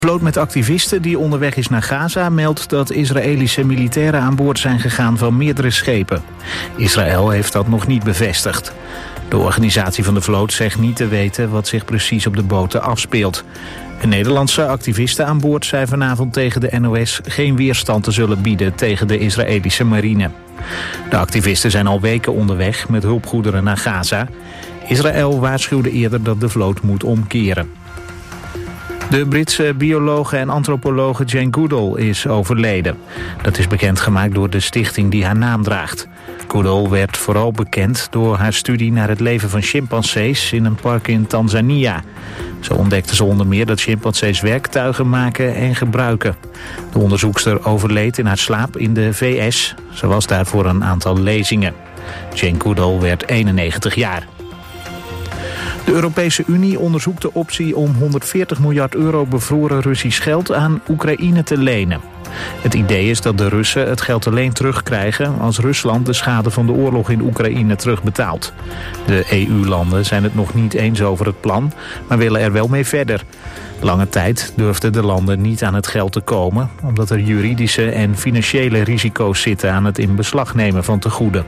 De vloot met activisten die onderweg is naar Gaza meldt dat Israëlische militairen aan boord zijn gegaan van meerdere schepen. Israël heeft dat nog niet bevestigd. De organisatie van de vloot zegt niet te weten wat zich precies op de boten afspeelt. Een Nederlandse activiste aan boord zei vanavond tegen de NOS geen weerstand te zullen bieden tegen de Israëlische marine. De activisten zijn al weken onderweg met hulpgoederen naar Gaza. Israël waarschuwde eerder dat de vloot moet omkeren. De Britse biologe en antropologe Jane Goodall is overleden. Dat is bekendgemaakt door de stichting die haar naam draagt. Goodall werd vooral bekend door haar studie naar het leven van chimpansees in een park in Tanzania. Zo ontdekte ze onder meer dat chimpansees werktuigen maken en gebruiken. De onderzoekster overleed in haar slaap in de VS. Ze was daar voor een aantal lezingen. Jane Goodall werd 91 jaar. De Europese Unie onderzoekt de optie om 140 miljard euro bevroren Russisch geld aan Oekraïne te lenen. Het idee is dat de Russen het geld alleen terugkrijgen als Rusland de schade van de oorlog in Oekraïne terugbetaalt. De EU-landen zijn het nog niet eens over het plan, maar willen er wel mee verder. Lange tijd durfden de landen niet aan het geld te komen, omdat er juridische en financiële risico's zitten aan het in beslag nemen van tegoeden.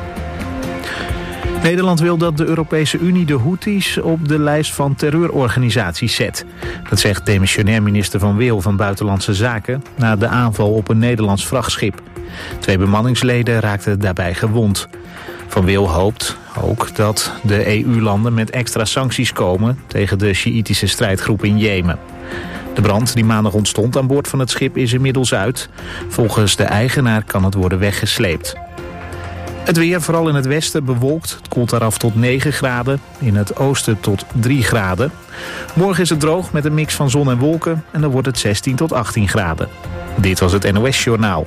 Nederland wil dat de Europese Unie de Houthis op de lijst van terreurorganisaties zet. Dat zegt demissionair minister Van Wil van Buitenlandse Zaken na de aanval op een Nederlands vrachtschip. 2 bemanningsleden raakten daarbij gewond. Van Wil hoopt ook dat de EU-landen met extra sancties komen tegen de Sjiïtische strijdgroep in Jemen. De brand die maandag ontstond aan boord van het schip is inmiddels uit. Volgens de eigenaar kan het worden weggesleept. Het weer, vooral in het westen, bewolkt. Het koelt daar af tot 9 graden. In het oosten tot 3 graden. Morgen is het droog met een mix van zon en wolken. En dan wordt het 16 tot 18 graden. Dit was het NOS Journaal.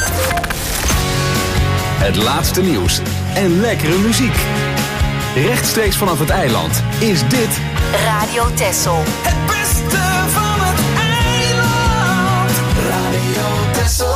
Het laatste nieuws en lekkere muziek. Rechtstreeks vanaf het eiland is dit Radio Texel. Het beste van het eiland. Radio Texel.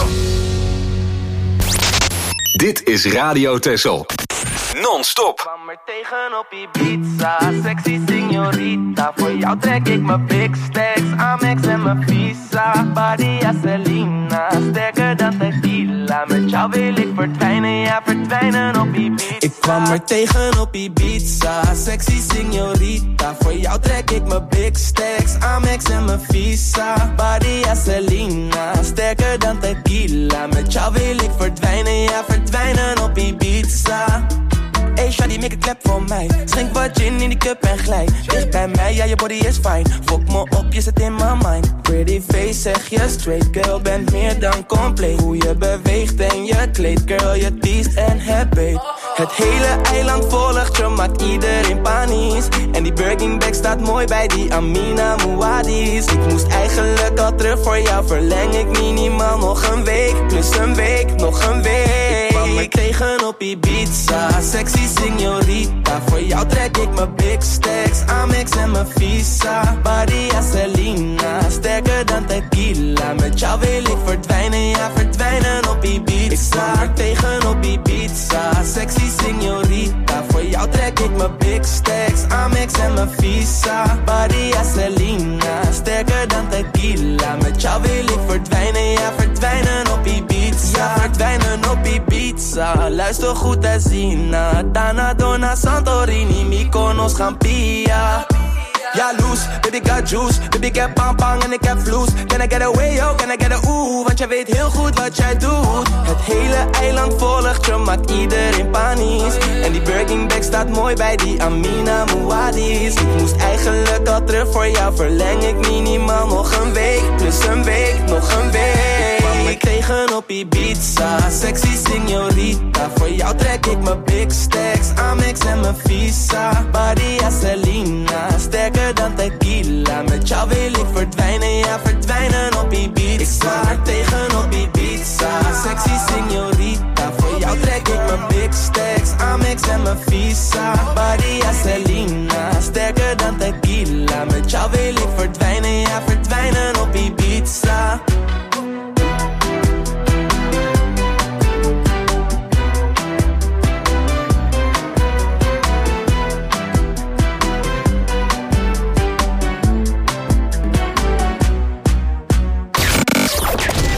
Dit is Radio Texel. Non-stop. Kwam er tegen op Ibiza, sexy signorita. Voor jou trek ik mijn big stacks, Amex en mijn Visa. Badia Selena, sterker dan tequila. Met jou wil ik verdwijnen, ja verdwijnen op Ibiza. Ik kwam er tegen op Ibiza, sexy signorita. Voor jou trek ik mijn big stacks, Amex en mijn Visa. Badia Selena, sterker dan tequila. Met jou wil ik verdwijnen, ja verdwijnen op Ibiza. Hey shawty, make a clap voor mij. Schenk wat gin in die cup en glij. Dicht bij mij, ja je body is fine. Fok me op, je zit in my mind. Pretty face, zeg je straight. Girl, bent meer dan compleet. Hoe je beweegt en je kleed. Girl, je teest en het beet. Het hele eiland volgt je, maakt iedereen panisch. En die Birkin bag staat mooi bij die Amina Muadis. Ik moest eigenlijk al terug voor jou. Verleng ik minimaal nog een week. Plus een week, nog een week. Ik kwam er tegen op Ibiza, sexy signorita. Voor jou trek ik mijn big stacks, Amex en mijn Visa. Badia Selena, sterker dan tequila. Met jou wil ik verdwijnen, ja verdwijnen op Ibiza. Ik kwam er tegen op Ibiza, sexy signorita. Voor jou trek ik mijn big stacks, Amex en mijn Visa. Badia Selena, sterker dan tequila. Met jou wil ik verdwijnen, ja verdwijnen op Ibiza. Ja, verdwijnen op Ibiza. Luister goed en zien. Daarna door naar Santorini, Mykonos, Gampia. Ja, loose, baby got juice. Baby ik heb pang en ik heb vloes. Can I get away, yo, can I get a ooh? Want jij weet heel goed wat jij doet. Het hele eiland volgt je, maakt iedereen panisch. En die Birkin bag staat mooi bij die Amina Muadis. Ik moest eigenlijk al terug voor jou. Verleng ik minimaal nog een week. Plus een week, nog een week. Kwam ik tegen op Ibiza, sexy signorita. Voor jou trek ik mijn big stacks, Amex en mijn Visa. Badia Selena, sterker dan tequila. Met jou wil ik verdwijnen, ja verdwijnen op Ibiza. Ik kwam er tegen op Ibiza, sexy signorita. Voor jou trek ik mijn big stacks, Amex en mijn Visa. Badia Selena, sterker dan tequila. Met jou wil ik verdwijnen, ja verdwijnen op Ibiza.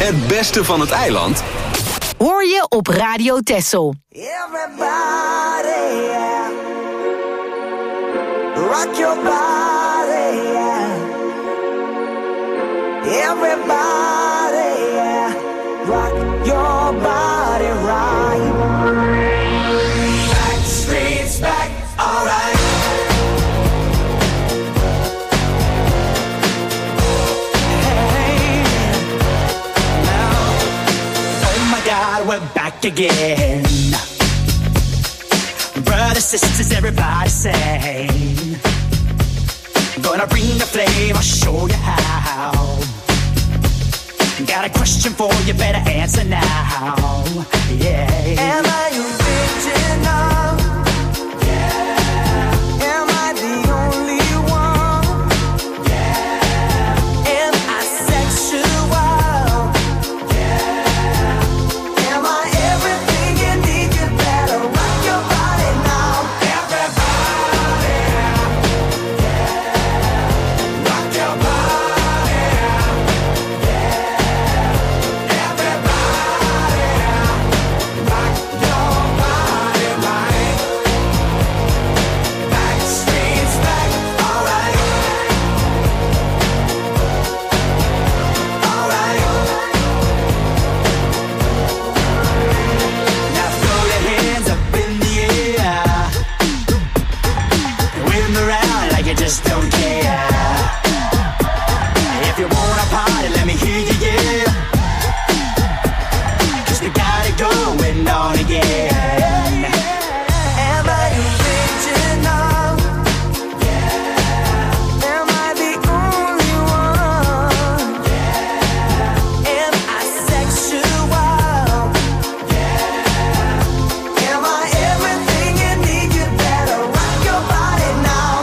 Het beste van het eiland hoor je op Radio Texel. Everybody, yeah. Rock your body, yeah. Everybody, yeah. Rock your body right. Back streets back, alright. Hey, now, oh my God, we're back again. Brothers, sisters, everybody sing. Gonna bring the flame, I'll show you how. Got a question for you, better answer now. Yeah. Am I original? Yeah. Am I the only one? Yeah. Am I sexual? Yeah. Am I everything you need? You better rock your body now. Everybody, yeah. Rock your body, yeah. Just don't care. If you wanna party, let me hear you, yeah. 'Cause we got it going on again. Am I original? Yeah. Am I the only one? Yeah. Am I sexual? Yeah. Am I everything you need? You better rock your body now.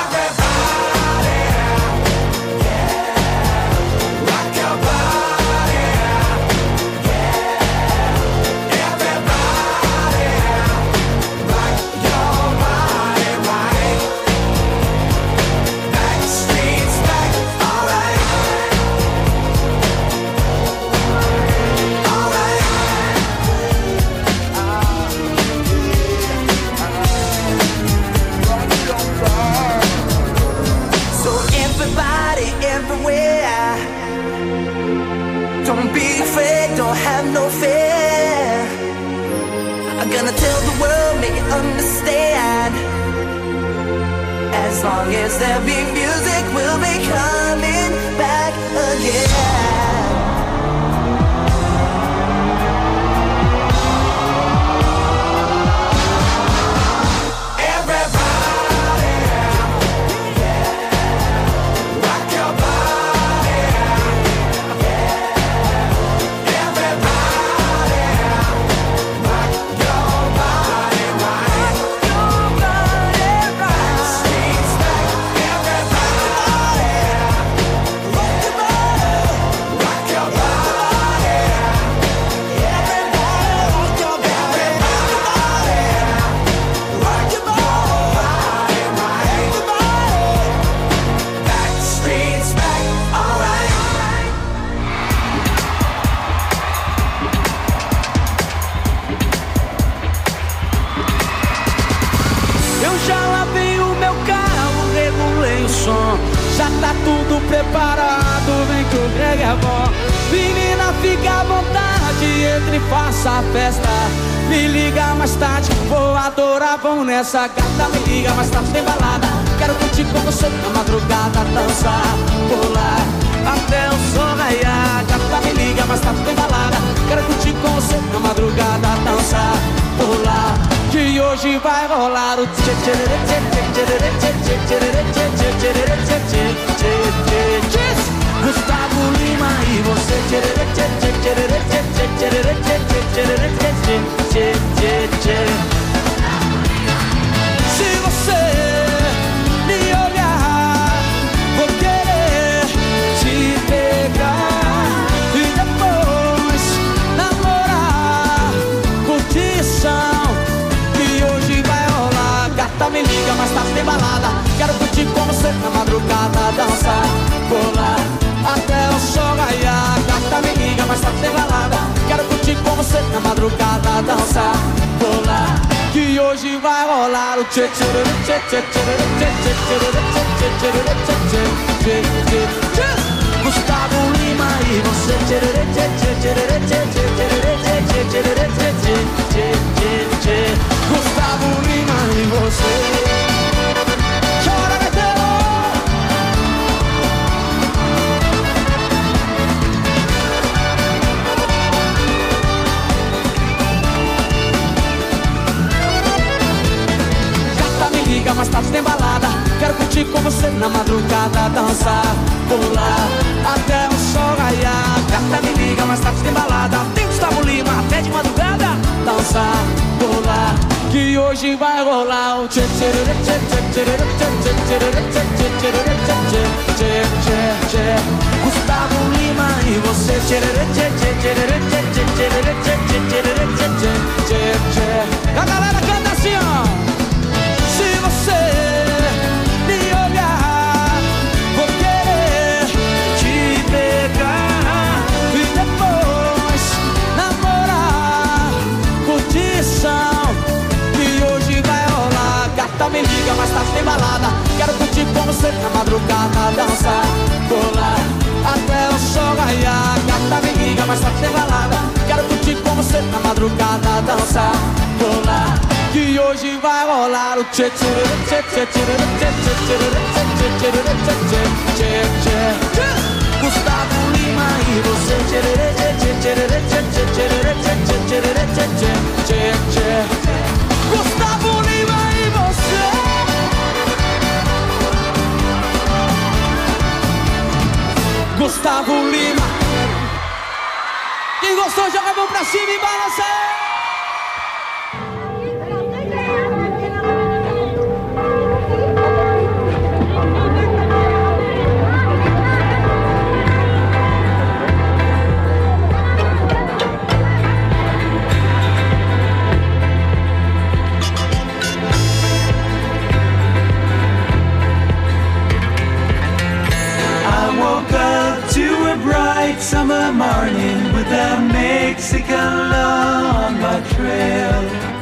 Don't be afraid, don't have no fear. I'm gonna tell the world, make it understand. As long as there be music, we'll be coming back again. Já tá tudo preparado, vem que o Greg é bom. Menina, fica à vontade, entre e faça a festa. Me liga mais tarde, vou adorar, vamos nessa gata. Me liga mais tarde, tem balada. Quero curtir com você na madrugada, dançar, pular até o sol raiar. Gata, me liga mais tarde, tem balada. Quero curtir com você na madrugada, dançar, pular. Que hoje vai rolar o tchê tchê tchê tchê tchê tchê tchê tchê tchê tchê. Gustavo Lima e você tchê tchê tchê tchê tchê tchê tchê tchê tchê tchê. Se você me olhar, vou querer te pegar e depois namorar, curtição. Me liga, mais tarde tem balada. Quero curtir com você madrugada dançar, pular, que hoje vai rolar o tchê tchê tchê tchê tchê tchê tchê tchê. Gustavo Lima e você, tchê tchê tchê tchê tchê tchê tchê tchê tchê. Gustavo Lima e você. Chora, Gaetano! Gata, me liga, mais tarde tem balada. Quero curtir com você na madrugada, dançar, pular, até o sol raiar. Gata, me liga, mais tarde tem balada. Tem Gustavo Lima, até de madrugada, dançar, pular, que hoje vai rolar o tchê tchê tchê tchê tchê tchê tchê tchê tchê tchê. Gustavo Lima e você, tchê tchê tchê tchê tchê tchê tchê tchê tchê. A galera canta assim, ó. Se você me olhar, vou querer te pegar e depois namorar, curtição, que hoje vai rolar. Gata, me liga, mais tarde tem balada. Quero curtir com você na madrugada, dançar, pular, até o sol raiar. Gata, me liga, mais tarde tem balada. Quero curtir com você na madrugada, dançar, pular, que hoje vai rolar o tchê tchê tchê tchê tchê tchê tchê tchê tchê. Gustavo Lima e você, tchê tchê tchê tchê tchê tchê tchê. Gustavo Lima e você. Gustavo Lima. Quem gostou, joga a mão pra cima e balança. Summer morning with a Mexican love on my trail.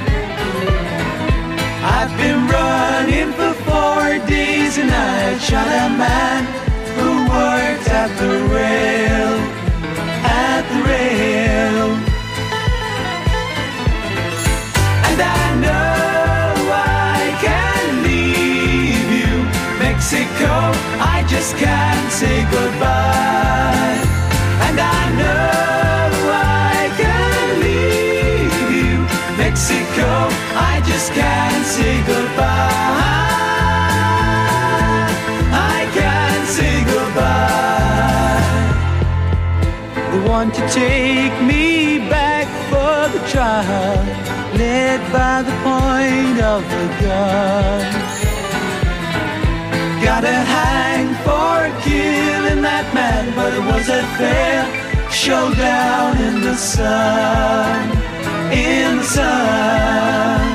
I've been running for 4 days and I shot a man who worked at the rail, at the rail. And I know I can't leave you, Mexico, I just can't say goodbye. And I know I can't leave you, Mexico, I just can't say goodbye. I can't say goodbye. They want to take me back for the trial, led by the point of the gun. Gotta hang for killing that man, but it was a fair showdown in the sun, in the sun.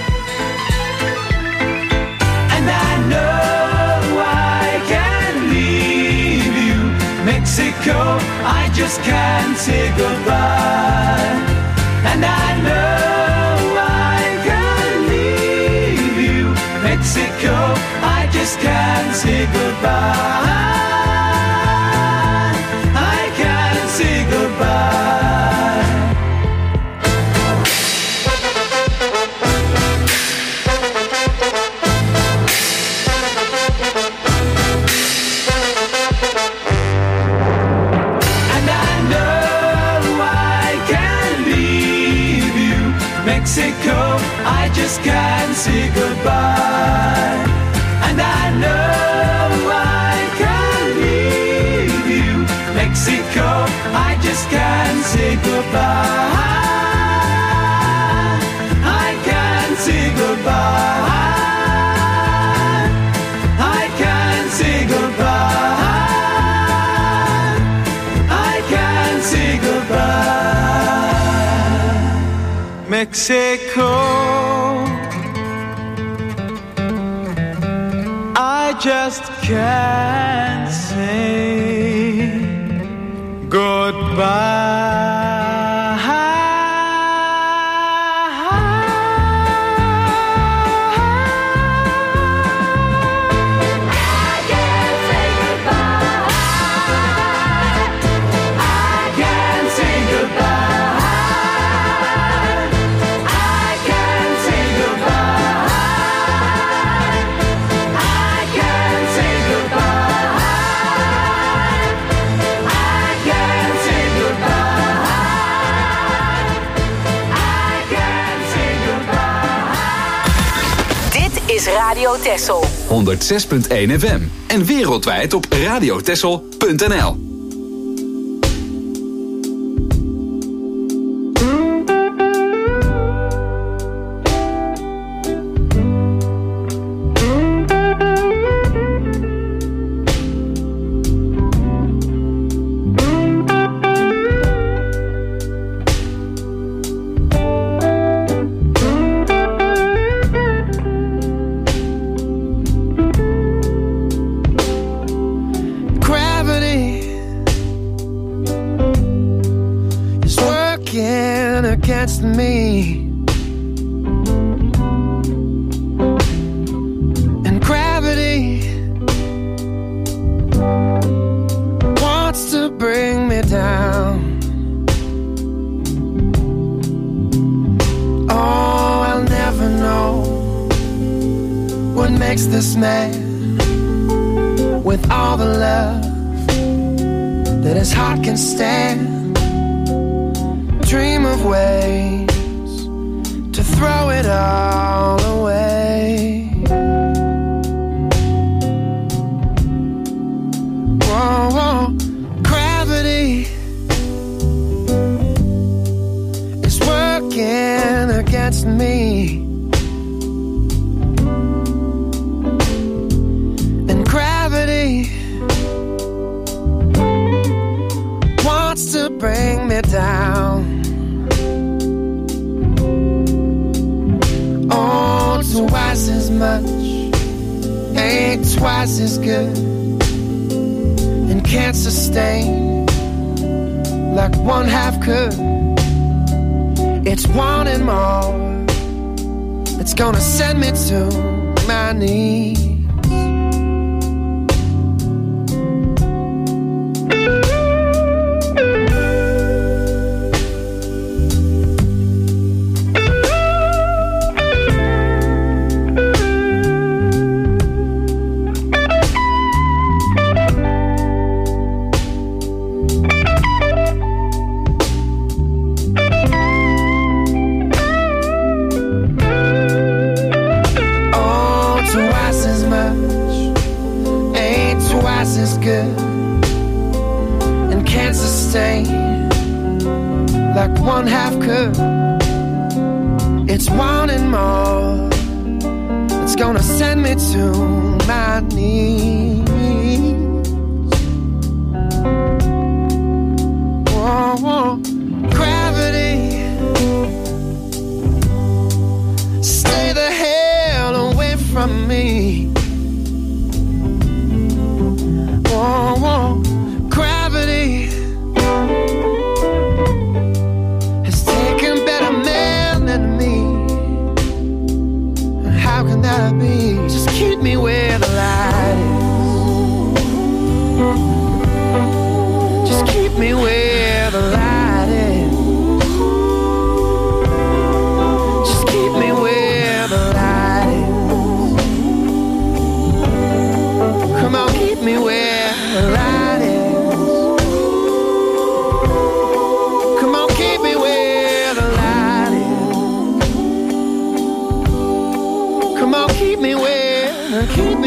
And I know I can't leave you, Mexico, I just can't say goodbye. And I know I can't leave you, Mexico, I just can't say goodbye. I can't say goodbye. And I know I can't leave you, Mexico, I just can't say goodbye. And I know I can't leave you, Mexico, I just can't say goodbye. I can't say goodbye. I can't say goodbye. I can't say goodbye. Mexico, I just can't say goodbye. Radio Texel. 106.1 FM. En wereldwijd op radiotexel.nl. Against me, and gravity wants to bring me down. Oh, I'll never know what makes this man with all the love that his heart can stand. Dream of ways to throw it all away. Whoa, whoa. Gravity is working against me, and gravity wants to bring me down. Oh, twice as much ain't twice as good, and can't sustain like one half could. It's wanting more that's gonna send me to my knees. Like one half could. It's wanting more. It's gonna send me to my knees. Whoa, whoa. Gravity, stay the hell away from me. Whoa, whoa. Gravity has taken better men than me. How can that be? Just keep me where the light is. Just keep me where the light is. Just keep me where the light is. Come on, keep me where the light is. Come on, keep me where the light is. Come on, keep me where the light is.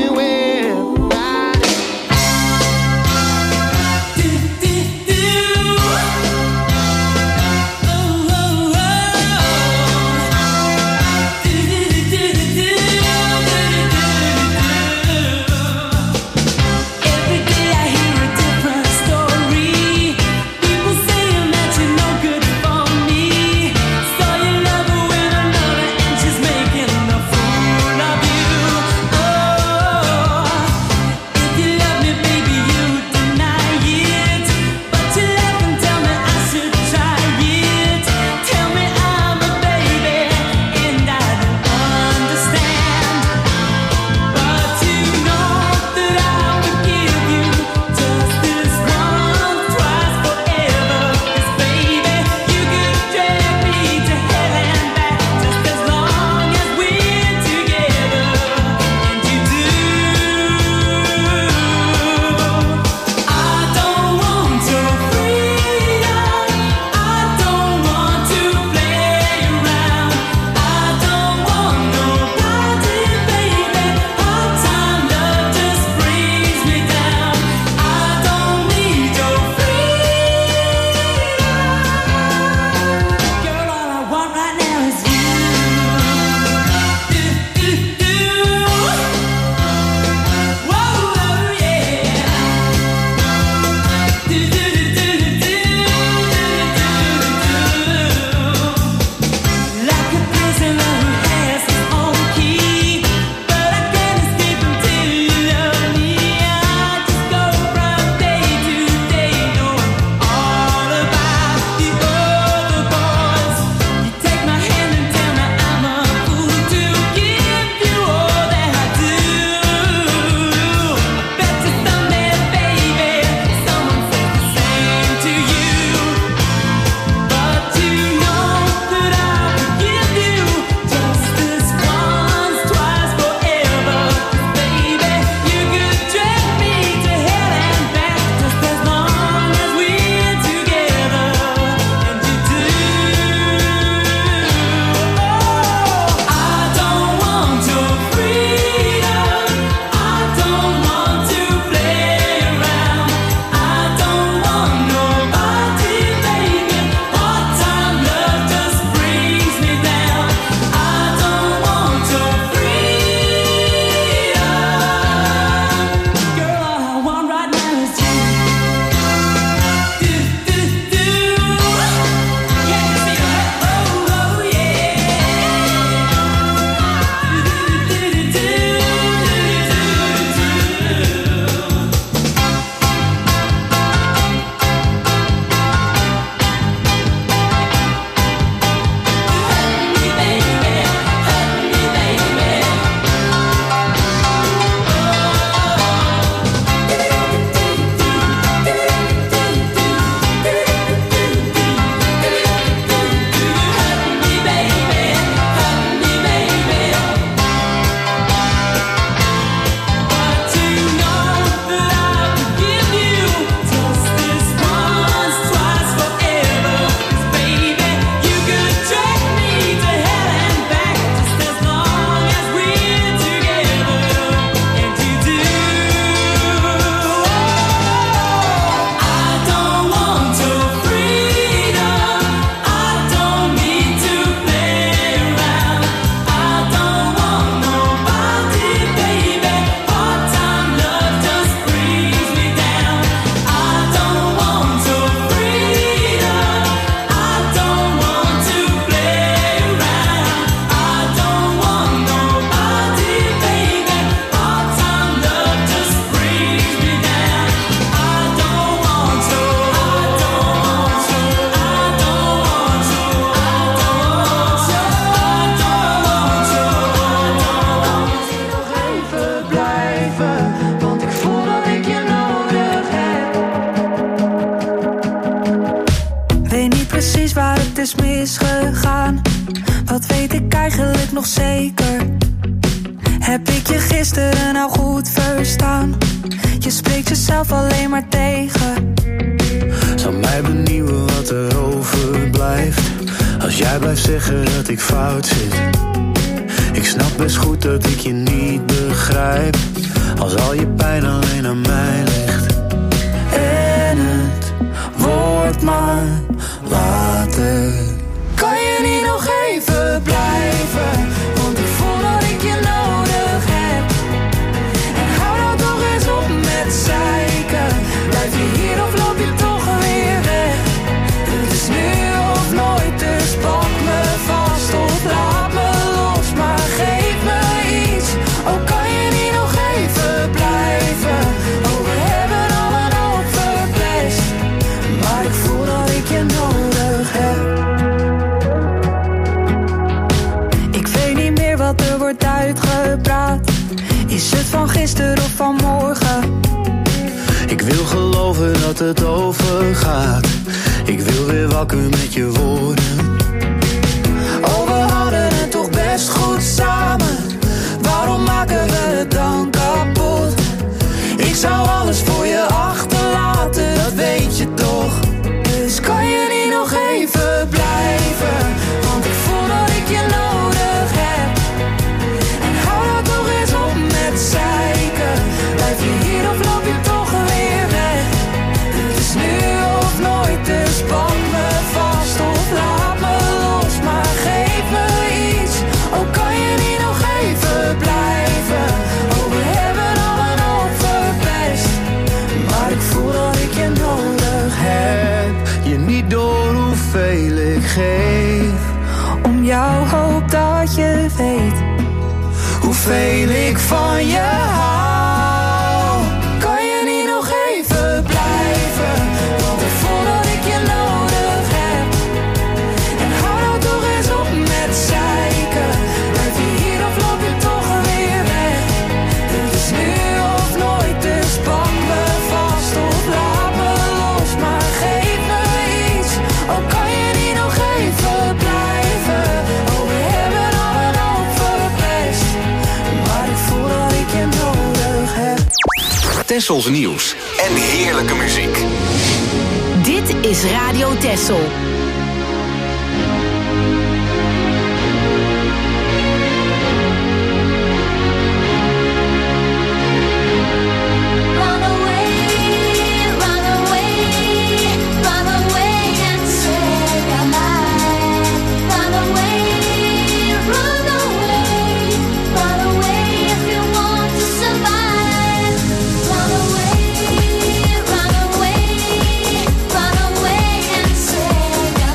precies waar het is misgegaan. Wat weet ik eigenlijk nog zeker? Heb ik je gisteren nou goed verstaan? Je spreekt jezelf alleen maar tegen. Zou mij benieuwen wat er overblijft als jij blijft zeggen dat ik fout zit. Ik snap best goed dat ik je niet begrijp als al je pijn alleen aan mij ligt. En het wordt maar later. Kan je niet nog even blijven? Want ik voel dat ik je nodig heb. En hou nou toch eens op met zeiken. Blijf je hier of loop je toch weer weg? Het is nu of nooit, dus pak me vast of laat me los. Maar geef me iets, oh kan je niet nog even blijven? Oh we hebben al een hoop verpest, maar ik voel dat ik je nodig heb. Ik weet niet meer wat er wordt uitgepraat. Is het van gisteren of van morgen? Ik wil geloven dat het overgaat. Ik wil weer wakker met je woorden. Oh, we hadden het toch best goed samen. Waarom maken we het dan kapot? Ik zou alles voor je achterlaten, dat weet je toch. Dus kan je niet nog even blijven? Want ik voel dat ik je nodig heb. En hou nou toch eens op met zeiken. Blijf je hier of loop je toch weer weg? Het is nu of nooit, dus pak me vast of laat me los. Maar geef me iets, oh kan je niet nog even blijven? Oh we hebben al een hoop verpest, maar ik voel dat ik je nodig heb. Je niet door hoeveel ik geef, om jouw hoop dat je weet hoeveel ik van je hou. Kan je niet nog even blijven? Want ik voel dat ik je nodig heb. En hou nou toch eens op met zeiken. Blijf je hier of loop je toch weer weg? Het is nu of nooit, dus pak me vast of laat me los. Maar geef me iets, oh kan je niet nog even blijven? Oh we hebben al een hoop verpest, maar ik voel dat ik je nodig heb. Tessels nieuws en heerlijke muziek. Dit is Radio Tessel. Run away, run away, run away and say goodbye. Run away, run away, run away if you want to survive. Run away, run away, run away and say goodbye.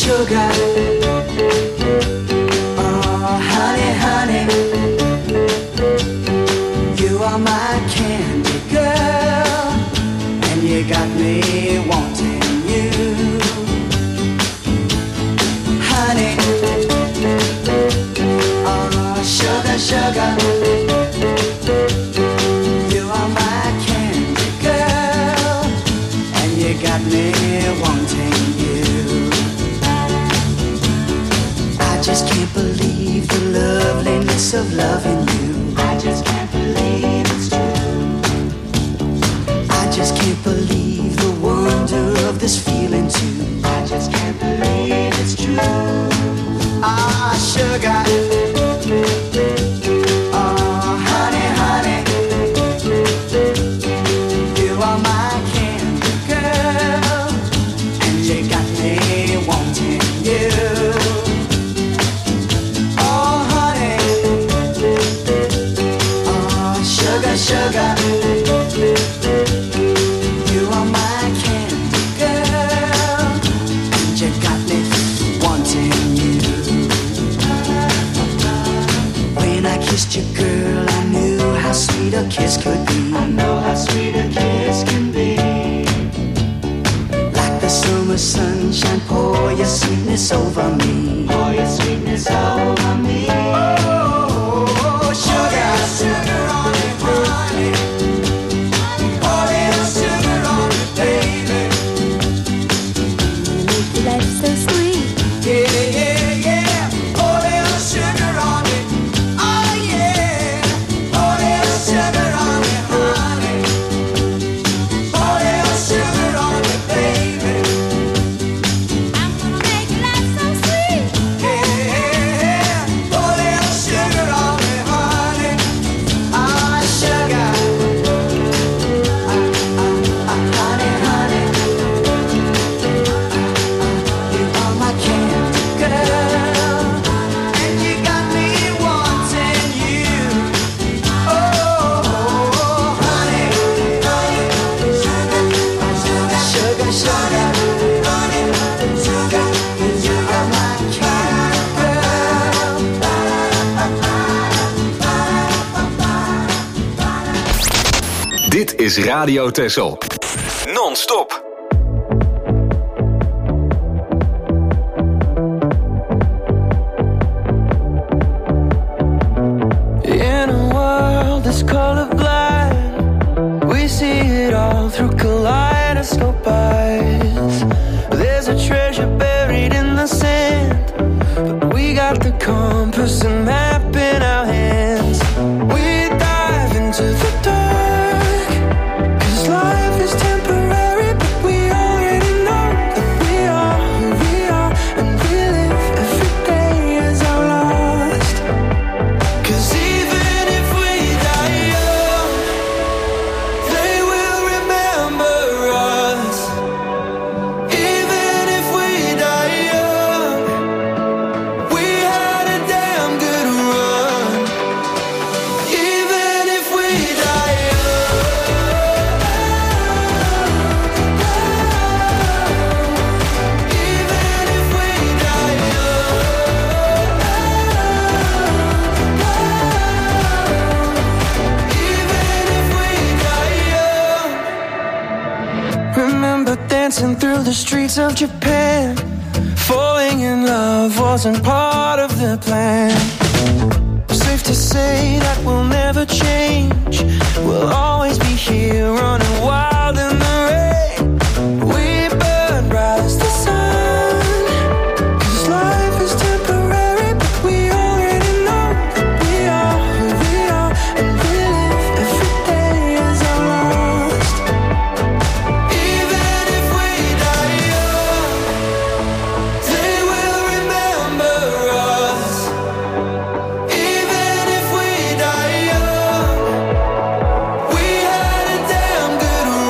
sugar. Oh, honey, honey, you are my candy girl, and you got me wanting you. Honey, oh, sugar, sugar, you are my candy girl, and you got me wanting you. I just can't believe the loveliness of loving you. I just can't believe it's true. I just can't believe the wonder of this feeling too. I just can't believe it's true. Ah, sugar. Oh, honey, honey, you are my candy girl, and you got me wanting you. Oh, honey, oh, sugar, sugar, you are my candy girl, and you got me wanting you. When I kissed you, girl, I knew how sweet a kiss could be. I know how sweet a kiss can be. Like the summer sunshine, pour your sweetness over me. Pour your sweetness over me. Oh, sugar, sugar on it, honey. Pour little sugar on it, baby. Life's so sweet. Yeah, yeah, yeah. Pour little sugar on it. Oh, yeah. Pour little sugar on it, honey. Pour little sugar on it, baby. I'm gonna make your life so sweet. Yeah. Pour little sugar on it, honey. Ah, sugar. Honey, honey. You are my candy girl, and you got me wanting you. Oh, honey, sugar, sugar, honey, sugar, you are my candy girl. Dit is Radio Texel. Non-stop. In a world that's colorblind, we see it all through kaleidoscope eyes. There's a treasure buried in the sand, but we got the compass and map in our hands. We dive into the dark, 'cause life is temporary, but we already know that we are who we are, and we live every day as our last. 'Cause even if we die young, they will remember us. Even if we die young, we had a damn good run. Even if we die young, even if we die young. Remember dancing through the streets of Japan. Falling in love wasn't part of the plan. Safe to say that we'll never change. We'll always be here running wild in the rain. We burn bright as the sun, 'cause life is temporary, but we already know that we are who we are, and we live every day as our last. Even if we die young, they will remember us. Even if we die young, we had a damn good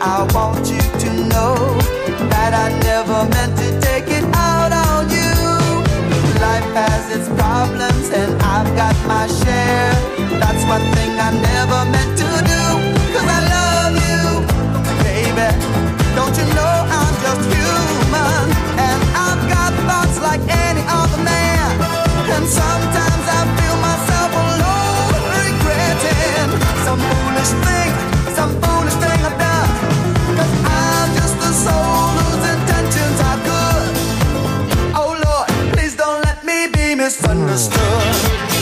I want you to know that I never meant to take it out on you. Life has its problems and I've got my share. That's one thing I never meant to do, 'cause I love you, baby. Don't you know I'm just human, and I've got thoughts like any other man. And sometimes I feel myself alone, regretting some foolish thing I've done. 'Cause I'm just a soul whose intentions are good. Oh Lord, please don't let me be misunderstood.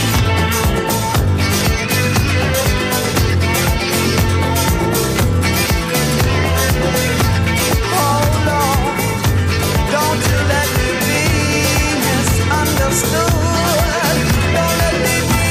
Oh Lord, don't you let me be misunderstood. Don't let me be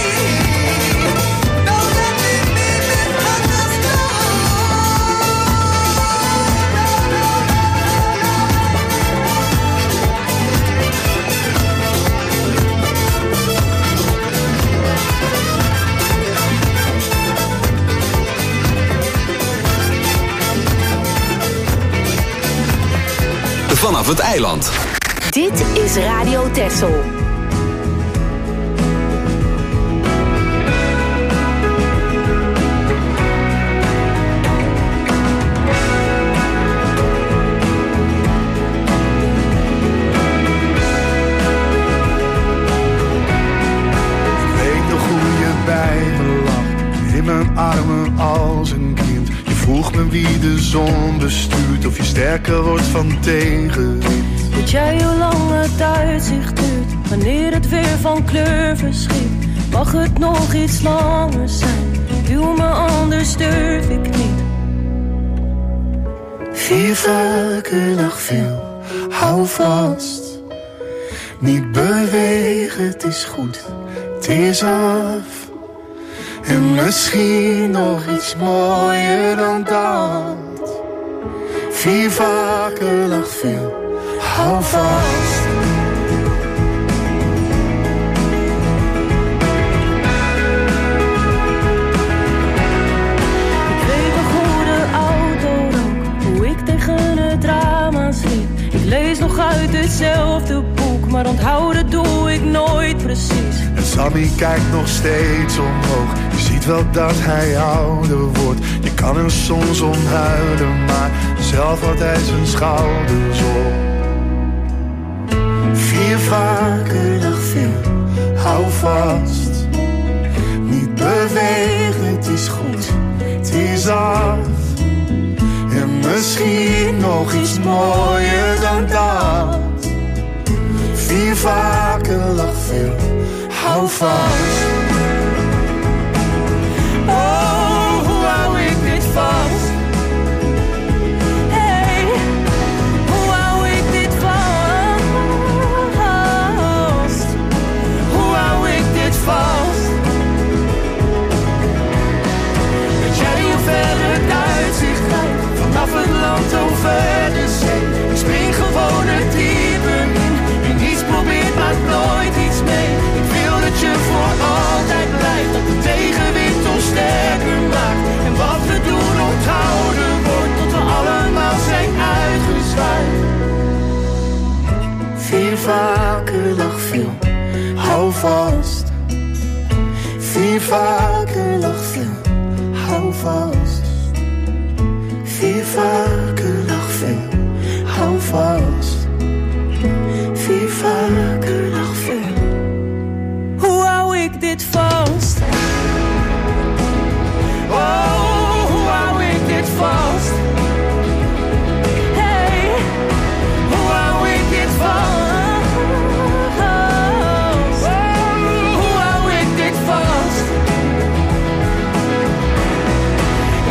Vanaf het eiland. Dit is Radio Texel. In mijn armen als een kind. Je vroeg me wie de zon bestuurt, of je sterker wordt van tegenwind. Weet jij hoe lang het uitzicht duurt, wanneer het weer van kleur verschiet? Mag het nog iets langer zijn, duw me anders durf ik niet. 4 vaker nog veel, hou vast. Niet bewegen, het is goed, het is af. En misschien nog iets mooier dan dat. 4 vaker nog veel, hou vast. Ik weet nog hoe de auto rook, hoe ik tegen het raam aansliep. Ik lees nog uit hetzelfde boek, maar onthouden doe ik nooit precies. En Sammy kijkt nog steeds omhoog. Je ziet wel dat hij ouder wordt. Je kan er soms om huilen, maar zelf houdt hij zijn schouders op. 4 vaker nog veel, hou vast. Niet bewegen, het is goed, het is af. En misschien nog iets mooier dan dat. 4 vaker nog veel, hou vast. Oh, hoe hou ik dit vast? Hey, hoe hou ik dit vast? Hoe hou ik dit vast? Weet jij hoe ver het uitzicht lijkt? Vanaf het land over de zee. Ik spring gewoon het dieper in. En niets probeert, maakt nooit iets mee. Ik wil dat je voor altijd blijft. Dat de tegenwind ons sterker maakt. En wat we doen onthouden wordt. Tot we allemaal zijn uitgezwaaid. 4 vaker nog veel, hou vast. 4 vaker nog veel, hou vast. 4 vaker nog veel, hou vast. 4 vaker nog veel. Hoe hou ik dit vast? Oh, hoe hou ik dit vast? Hey, hoe hou ik dit vast? Hoe hou ik dit vast?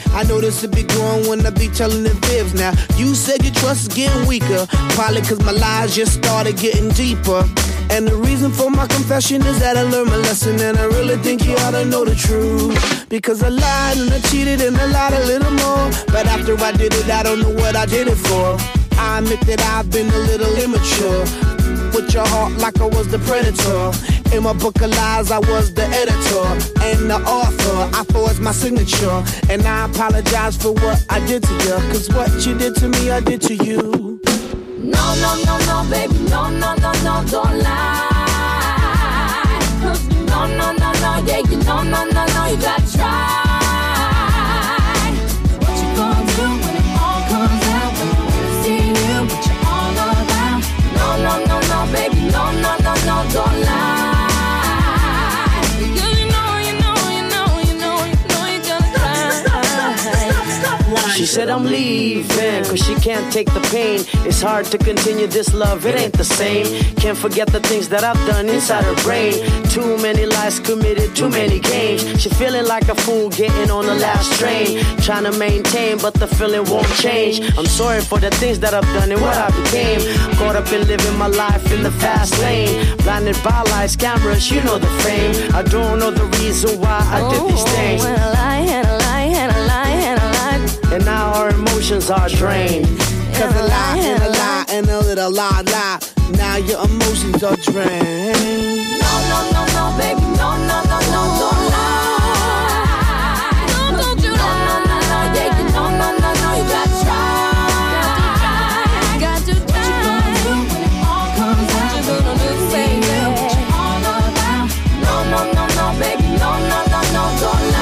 I notice it be growing when I be telling the fibs. Now, you said your trust is getting weaker, probably cause my lies just started getting deeper. And the reason for my confession is that I learned my lesson, and I really think you ought to know the truth. Because I lied and I cheated and I lied a little more, but after I did it, I don't know what I did it for. I admit that I've been a little immature, with your heart like I was the predator. In my book of lies, I was the editor and the author. I forged my signature, and I apologize for what I did to you. Cause what you did to me, I did to you. No, no, no, no, baby, no, no, no, no, don't lie. No, no, no, no, yeah, you no, no, no, no, you gotta try. What you gonna do when it all comes out? When I see you, what you all about? No, no, no, no, baby, no, no, no, no, don't lie. She said I'm leaving, cause she can't take the pain. It's hard to continue this love, it ain't the same. Can't forget the things that I've done inside her brain. Too many lies committed, too many games. She feeling like a fool getting on the last train. Trying to maintain, but the feeling won't change. I'm sorry for the things that I've done and what I became. Caught up in living my life in the fast lane. Blinded by lights, cameras, you know the fame. I don't know the reason why I did these things. And a lie, and a lie, and a lie, and a lie. And now our emotions are drained. Cause a lie and a lie and a little lie. Now your emotions are drained. No, no, no, no, baby, no, no, no, no, don't lie. No, don't you lie. No, no, no, yeah, you no, no, no, no, you gotta try. Got to try. What you gonna do when it all comes out? What you gonna do, baby? What you all about? No, no, no, no, baby, no, no, no, no, don't lie.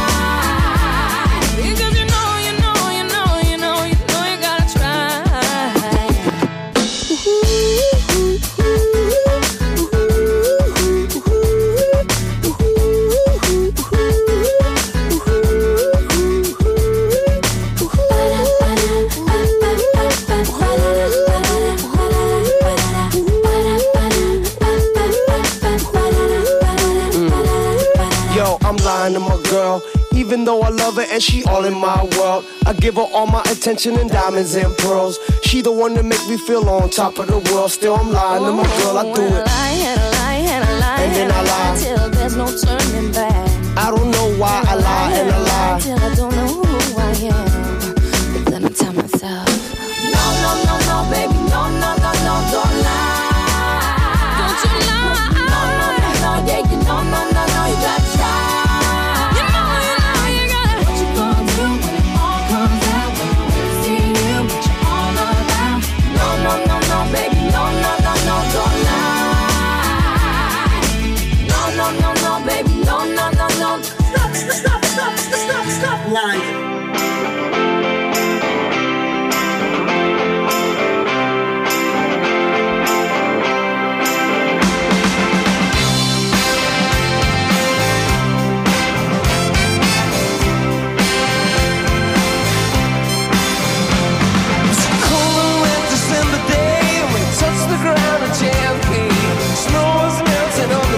To my girl, even though I love her and she all in my world. I give her all my attention and diamonds and pearls. She the one that make me feel on top of the world. Still I'm lying to my girl, I do it. And a lie, and a lie, and a lie, and then I lie till there's no turning back. I don't know why I lie and I lie till I don't know who I am. But then I tell myself, no, no, no, no, baby, no, no, no, no, don't lie. Don't you lie. No, no, no, no, yeah, you no, no, no, no, you gotta try. Stop lying.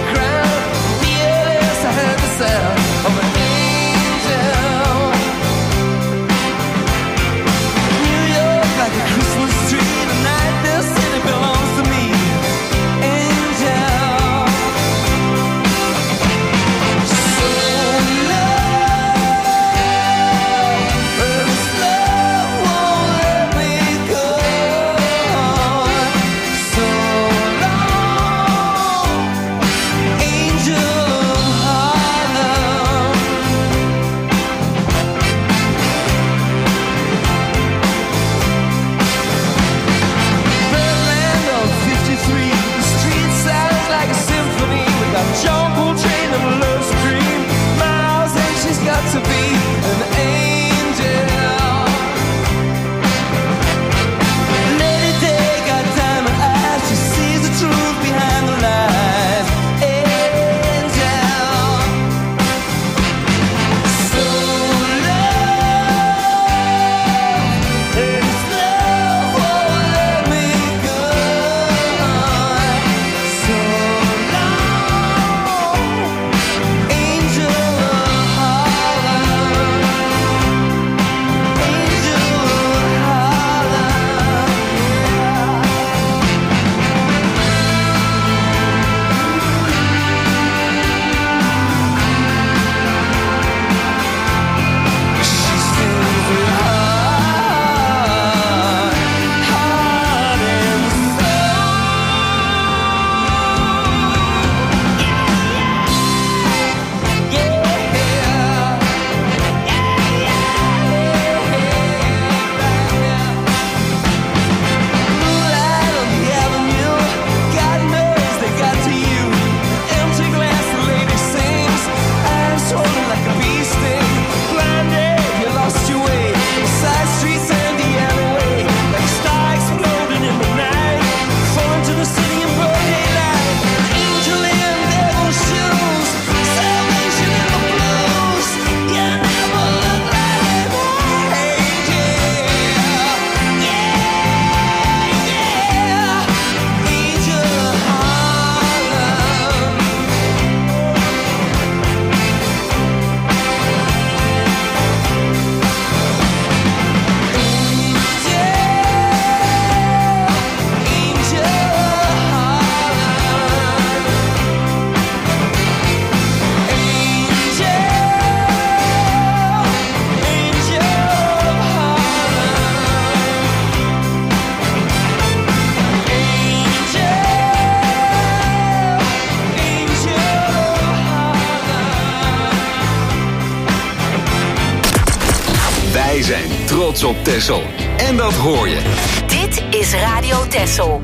Of an angel Wij zijn trots op Texel. En dat hoor je. Dit is Radio Texel.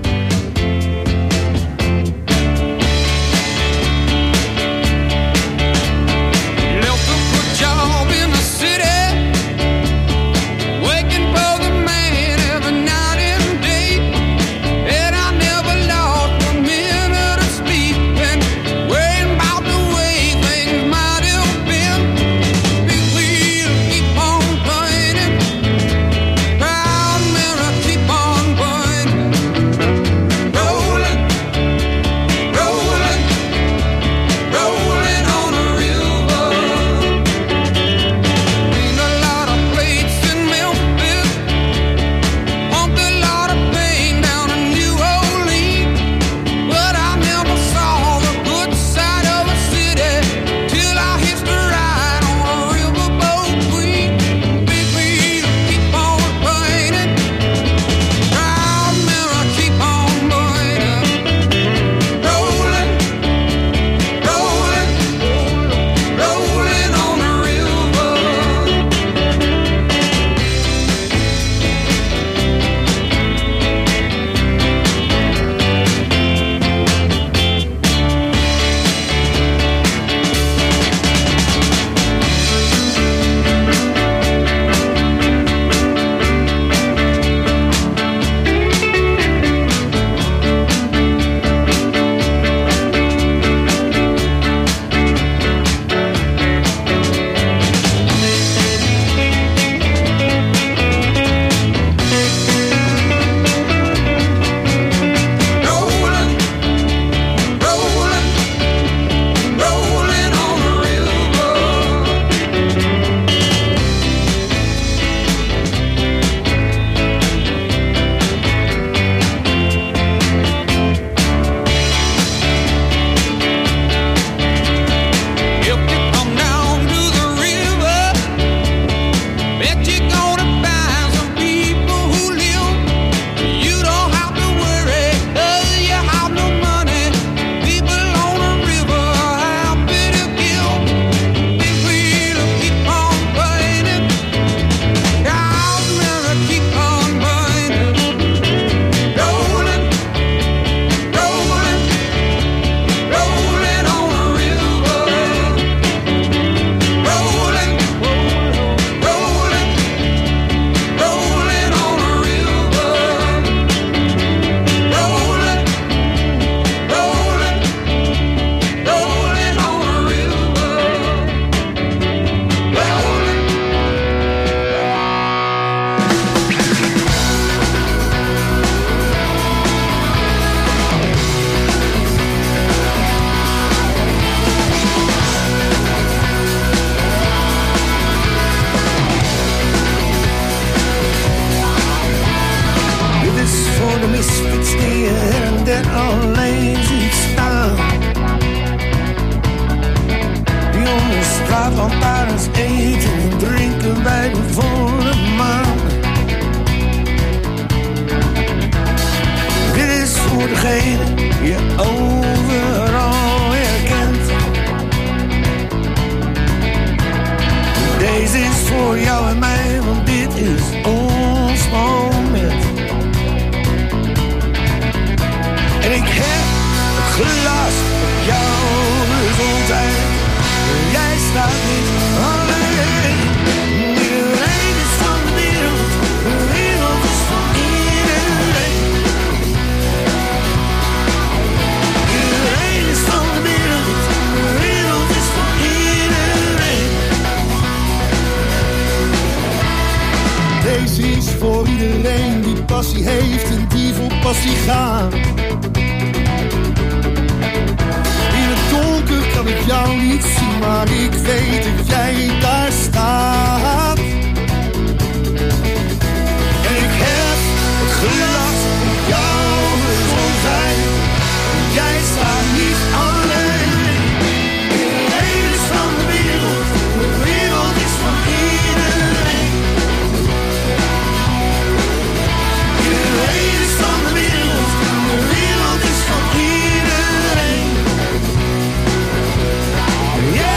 Yeah.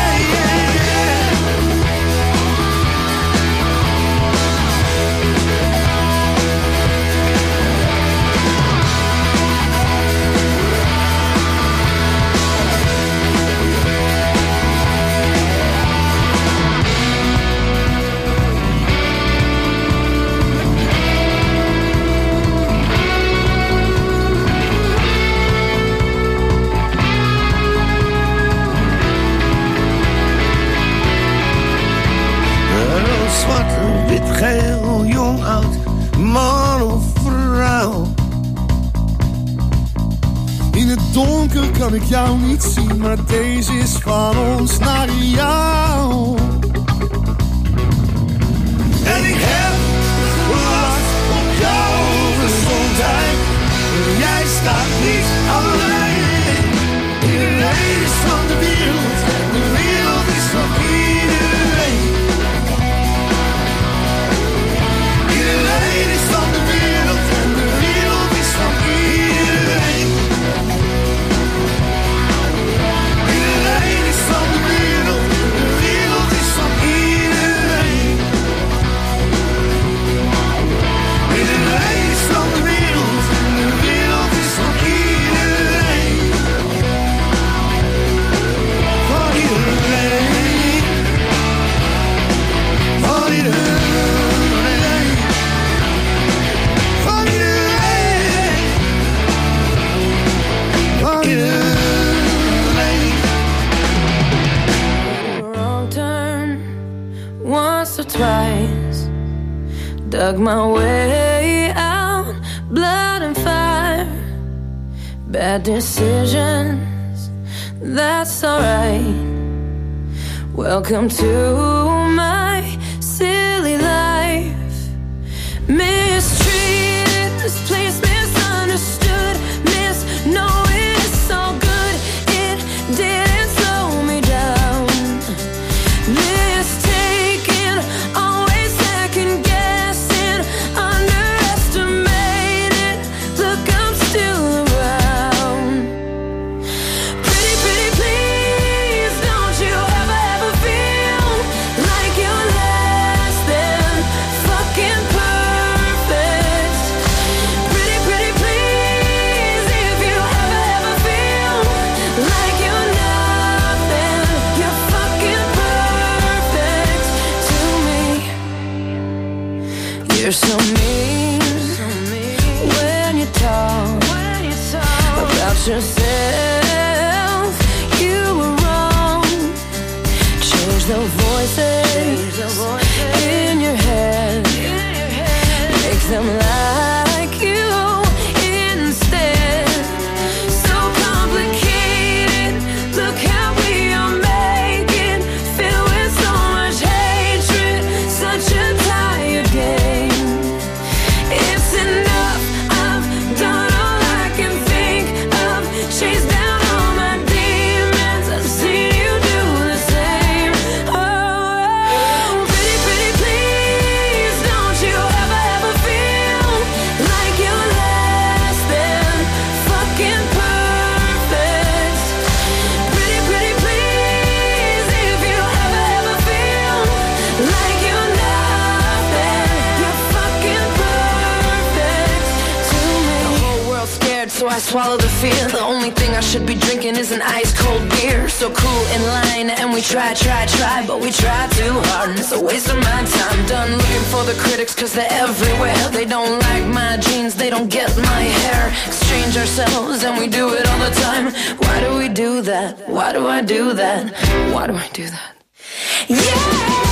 zwart, wit, geel, jong, oud, man of vrouw. In het donker kan ik jou niet zien, maar deze is van ons naar jou. En ik heb wacht op jouw gezondheid. Jij staat niet alleen. Iedereen is van de wereld en de wereld is van iedereen. Iedereen is van de wereld en de wereld is van iedereen. Iedereen is van de wereld en de wereld is van iedereen. Iedereen is van de wereld en de wereld is van iedereen. Van iedereen. Van iedereen. Van iedereen. Van iedereen. Wrong turn once or twice. Dug my way out, blood and fire. Bad decisions, that's alright. Welcome to my silly life. Mistreated, misplaced, misunderstood. Knowing it's all good, it didn't slow me down. Mistaken, always second guessing, underestimated. Look, I'm still around. Pretty, pretty, please, don't you ever feel like you're less than fucking perfect. Pretty, pretty, please, if you ever feel like you're nothing, you're fucking perfect to me. You're so mean when you talk about yourself. You were wrong. Change the voices in your head. Make them like you instead. So complicated. Look how we are making. Filled with so much hatred. Such a tired game. It's enough. I've done all I can think of. Chased down all my demons. I've seen you do the same. Oh, pretty, pretty, please, don't you ever feel like you're less than fucking perfect. Pretty, pretty, please, if you ever feel like you're nothing, you're fucking perfect to me. The whole world's scared, so I swallow the fear. The only thing I should be drinking is an ice cold beer. So cool in line, and we try, but we try too hard, and it's a waste of my time. Done looking for the critics, cause they're everywhere. They don't like my jeans, they don't get my hair. Exchange ourselves, and we do it all the time. Why do we do that? Why do I do that? Why do I do that? Yeah!